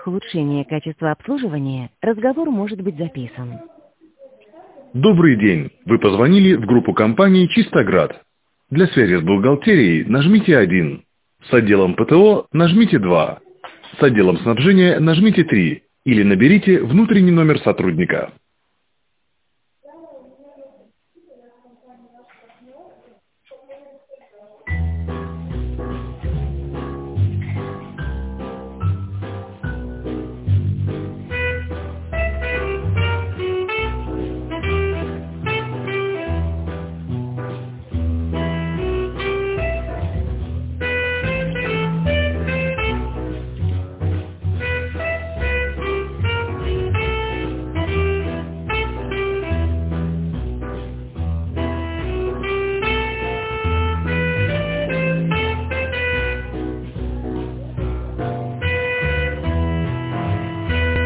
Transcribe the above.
Улучшение качества обслуживания. Разговор может быть записан. Добрый день. Вы позвонили в группу компании «Чистоград». Для связи с бухгалтерией нажмите 1. С отделом ПТО нажмите 2. С отделом снабжения нажмите 3. Или наберите внутренний номер сотрудника.